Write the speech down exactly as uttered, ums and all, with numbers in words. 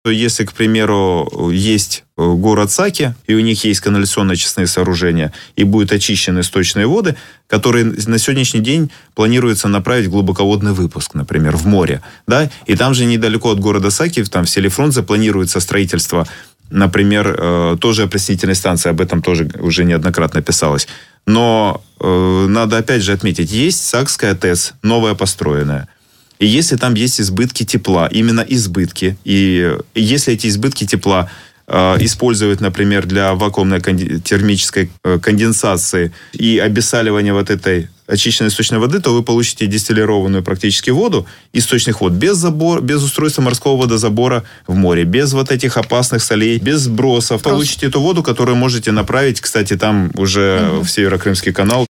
Если, к примеру, есть город Саки, и у них есть канализационно-очистные сооружения, и будут очищены сточные воды, которые на сегодняшний день планируется направить в глубоководный выпуск, например, в море. Да? И там же недалеко от города Саки, там в селе Фрунзе, планируется строительство, например, тоже опреснительной станции, об этом тоже уже неоднократно писалось. Но э, надо опять же отметить, есть Сакская ТЭС, новая построенная. И если там есть избытки тепла, именно избытки, и если эти избытки тепла э, использовать, например, для вакуумной конди- термической э, конденсации и обесаливания вот этой очищенной источной воды, то вы получите дистиллированную практически воду источных вод без забора, без устройства морского водозабора в море, без вот этих опасных солей, без сбросов. Получите эту воду, которую можете направить, кстати, там уже угу. в Северо-Крымский канал.